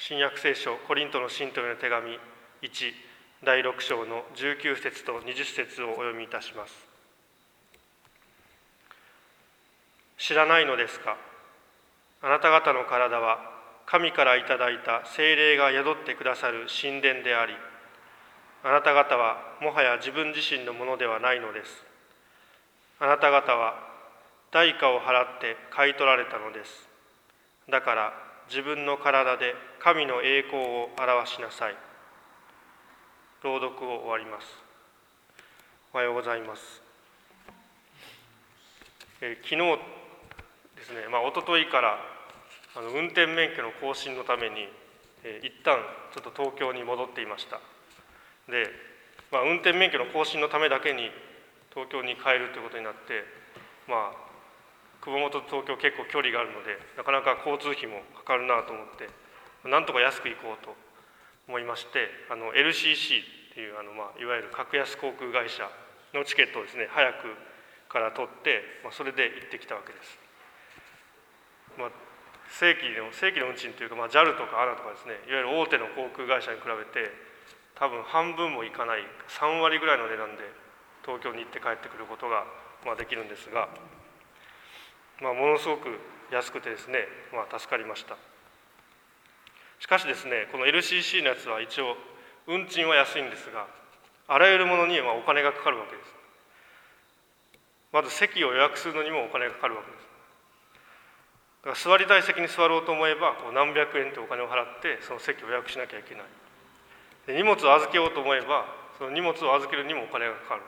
新約聖書コリントの信徒への手紙1第6章の19節と20節をお読みいたします。知らないのですか。あなた方の体は神からいただいた聖霊が宿ってくださる神殿であり、あなた方はもはや自分自身のものではないのです。あなた方は代価を払って買い取られたのです。だから自分の体で神の栄光を表しなさい。朗読を終わります。おはようございます。昨日ですね、一昨日から運転免許の更新のために、一旦ちょっと東京に戻っていました。で、運転免許の更新のためだけに東京に帰るということになって、熊本と東京結構距離があるので、なかなか交通費もかかるなと思って、なんとか安く行こうと思いまして、LCC っていういわゆる格安航空会社のチケットをですね、早くから取って、それで行ってきたわけです。正規の運賃というか、JAL とか ANA とかですね、いわゆる大手の航空会社に比べて多分半分もいかない3割ぐらいの値段で東京に行って帰ってくることができるんですが、ものすごく安くてですね、助かりました。しかしですね、この LCC のやつは一応運賃は安いんですが、あらゆるものにお金がかかるわけです。まず席を予約するのにもお金がかかるわけです。だから座りたい席に座ろうと思えば何百円というお金を払ってその席を予約しなきゃいけない。で、荷物を預けようと思えばその荷物を預けるにもお金がかかる。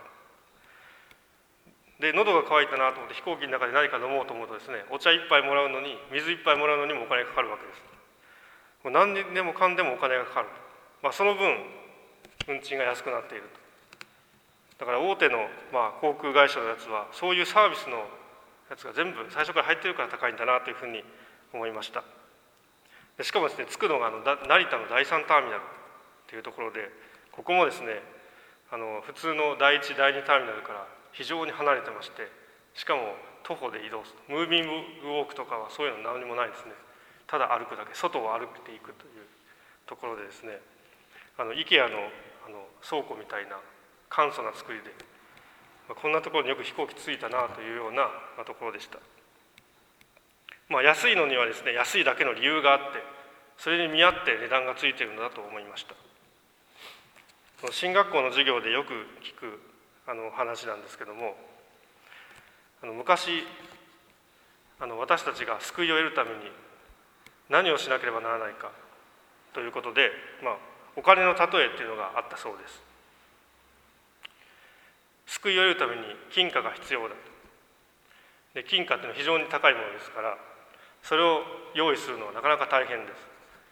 で、喉が渇いたなと思って飛行機の中で何か飲もうと思うとですね、お茶一杯もらうのに水一杯もらうのにもお金がかかるわけです。何でもかんでもお金がかかる。その分運賃が安くなっていると。だから大手の航空会社のやつはそういうサービスのやつが全部最初から入ってるから高いんだなというふうに思いました。でしかもですね、着くのが成田の第3ターミナルというところで、ここもですね、普通の第1第2ターミナルから非常に離れてまして、しかも徒歩で移動する、ムービングウォークとかはそういうの何にもないですね。ただ歩くだけ、外を歩いていくというところでですね、IKEA の倉庫みたいな簡素な作りで、こんなところによく飛行機着いたなというようなところでした。安いのにはですね、安いだけの理由があって、それに見合って値段がついているのだと思いました。進学校の授業でよく聞く話なんですけども、昔私たちが救いを得るために何をしなければならないかということで、お金の例えというのがあったそうです。救いを得るために金貨が必要だと。で、金貨というのは非常に高いものですから、それを用意するのはなかなか大変です。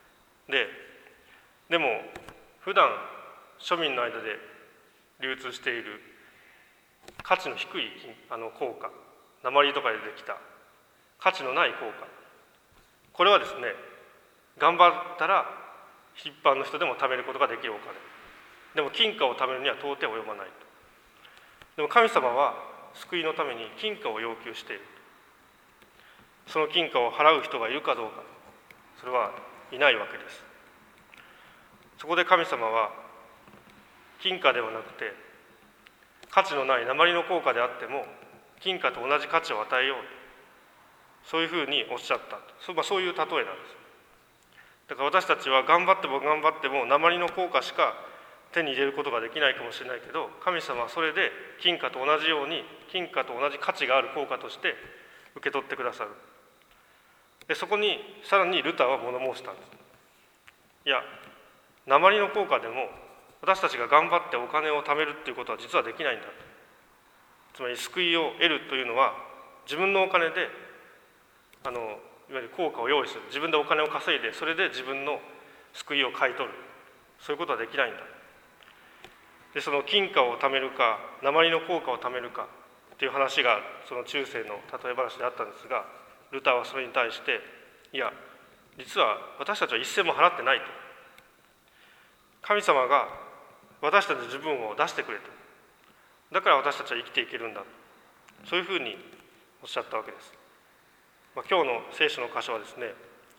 でも普段庶民の間で流通している価値の低い硬貨、鉛とかでできた価値のない硬貨、これはですね、頑張ったら一般の人でも貯めることができるお金。でも金貨を貯めるには到底及ばないと。でも神様は救いのために金貨を要求している。その金貨を払う人がいるかどうか、それはいないわけです。そこで神様は金貨ではなくて、価値のない鉛の硬貨であっても金貨と同じ価値を与えようと、そういうふうにおっしゃったと。そういう例えなんです。だから私たちは頑張っても鉛の硬貨しか手に入れることができないかもしれないけど、神様はそれで金貨と同じように、金貨と同じ価値がある硬貨として受け取ってくださる。で、そこにさらにルターは物申したんです。いや、鉛の硬貨でも私たちが頑張ってお金を貯めるっていうことは実はできないんだと。つまり救いを得るというのは自分のお金でいわゆる硬貨を用意する、自分でお金を稼いでそれで自分の救いを買い取る、そういうことはできないんだ。で、その金貨を貯めるか鉛の硬貨を貯めるかっていう話がその中世の例え話であったんですが、ルターはそれに対して、いや実は私たちは一銭も払ってないと。神様が私たちの自分を出してくれた。だから私たちは生きていけるんだ。そういうふうにおっしゃったわけです。今日の聖書の箇所はですね、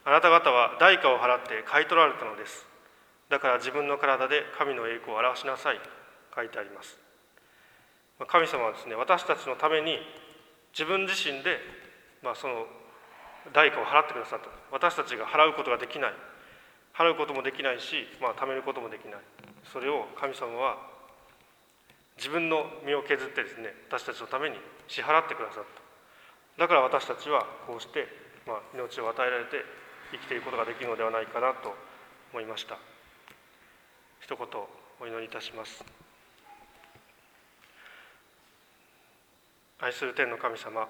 あなた方は代価を払って買い取られたのです。だから自分の体で神の栄光を表しなさいと書いてあります。神様はですね、私たちのために自分自身で、その代価を払ってくださった。私たちが払うことができない、払うこともできないし、貯めることもできない。それを神様は自分の身を削ってですね、私たちのために支払ってくださった。だから私たちはこうして、命を与えられて生きていくことができるのではないかなと思いました。一言お祈りいたします。愛する天の神様、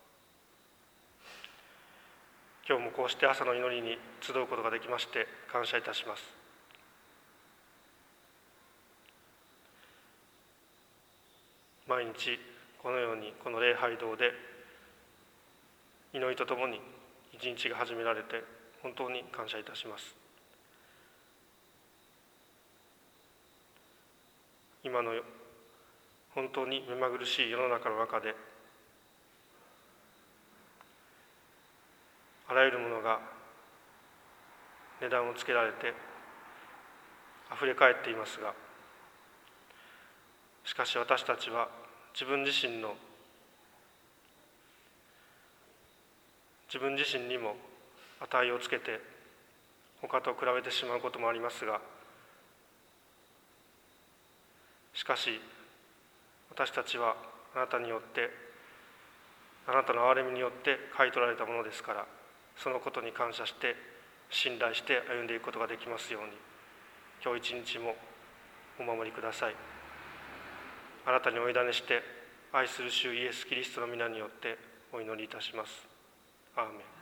今日もこうして朝の祈りに集うことができまして感謝いたします。毎日このようにこの礼拝堂で祈りとともに一日が始められて本当に感謝いたします。今の本当に目まぐるしい世の中の中で、あらゆるものが値段をつけられてあふれ返っていますが、しかし私たちは自分自身にも値をつけて他と比べてしまうこともありますが、しかし私たちはあなたによって、あなたの憐れみによって買い取られたものですから、そのことに感謝して信頼して歩んでいくことができますように、今日一日もお守りください。あなたにお委ねして愛する主イエス・キリストの皆によってお祈りいたします。アーメン。